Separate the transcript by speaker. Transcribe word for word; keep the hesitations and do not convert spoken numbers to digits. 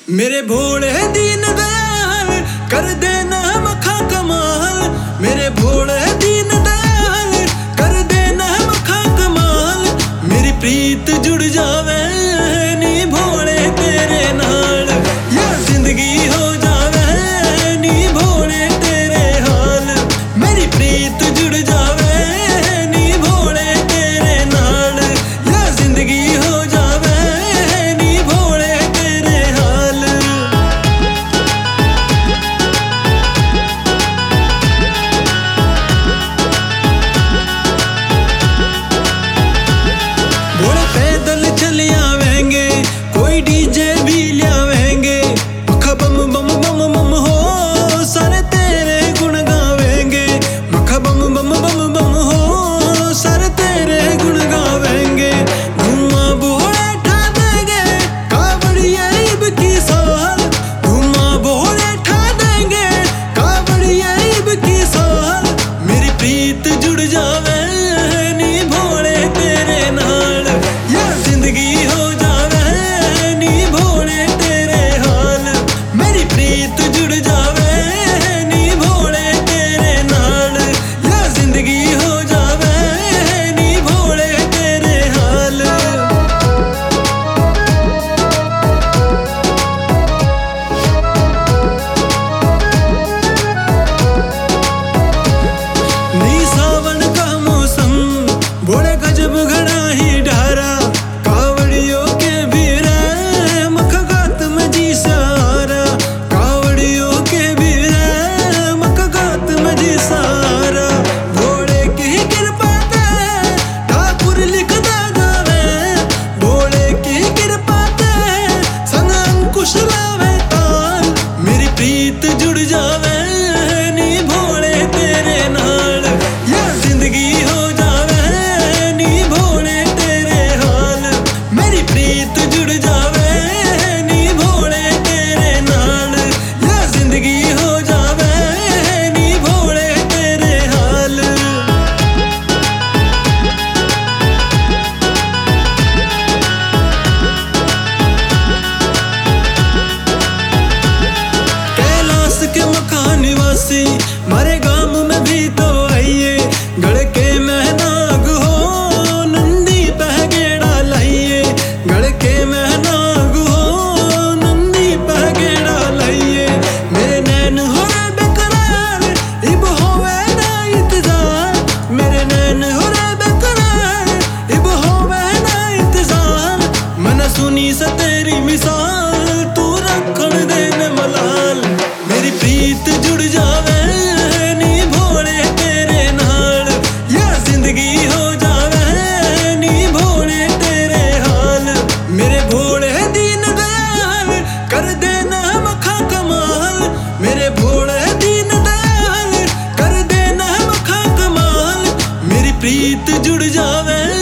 Speaker 1: मेरे भोले दीन दयाल कर देना मखा कमाल। मेरे भोले दीन दयाल कर देना मखा कमाल। मेरी प्रीत जुड़ जावे नी भोले तेरे नाल, या जिंदगी हो जावे नी भोले तेरे हाल। मेरी प्रीत जुड़ जावे नी भोले तेरे नाल, या जिंदगी हो जावे नी भोले तेरे हाल। भोले पैदल चले आवेंगे, कोई डीजे भी लियावेंगे। मखा बम बम बम बम हो सारे तेरे गुण गावेंगे। मखा बम बम बम बम हो सारे तेरे गुण गावेंगे। धुआं भोले ठा देंगे कावड़िया इब की साल। धुआं भोले ठा देंगे कावड़िया इब की साल। मेरी प्रीत जुड़ जावे नी भोले तेरे नाल, या जिंदगी हो जावे नी भोले तेरे हाल। मेरी प्रीत जुड़ जावे नी भोले तेरे नाल, या जिंदगी हो जावे नी भोले तेरे हाल। नी सावन का मौसम भोले गजब घड़ा ही ढारा। कावड़ियों के भीड़ मखा गात में जी सारा। कावड़ियों के भीड़ मखा गात में जी सारा। भोले की कृपा ते ठाकुर लिखदा जावे। भोले की कृपा ते संग अंकुश लावे ताल। मेरी प्रीत जुड़ जावे नी भोले तेरे नाल, या जिंदगी हो जावे नी भोले तेरे हाल। मेरी प्रीत जुड़ जावे नी भोले तेरे नाल, या जिंदगी हो जावे नी भोले तेरे हाल। कैलाश के मकान निवासी मारे गांव में भी तो आइए। गढ़ के महनाग हो नंदी पहगेड़ा लाइए। गढ़ के महनाग हो नंदी पहगेड़ा लाइए। मेरे नैन हो रे बेकरार इब होवे ना इंतजार। मेरे नैन हो रे बेकरार इब होवे ना इंतजार। मन सुनी सा तेरी मिसाल तू रखण देने मलाल। मेरी प्रीत जुड़ जावे नी भोले तेरे नाल, या जिंदगी हो जावे नी भोले तेरे हाल। मेरे भोले दीन दयाल कर देना मखा कमाल। मेरे भोले दीन दयाल कर देना मखा कमाल। मेरी प्रीत जुड़ जावे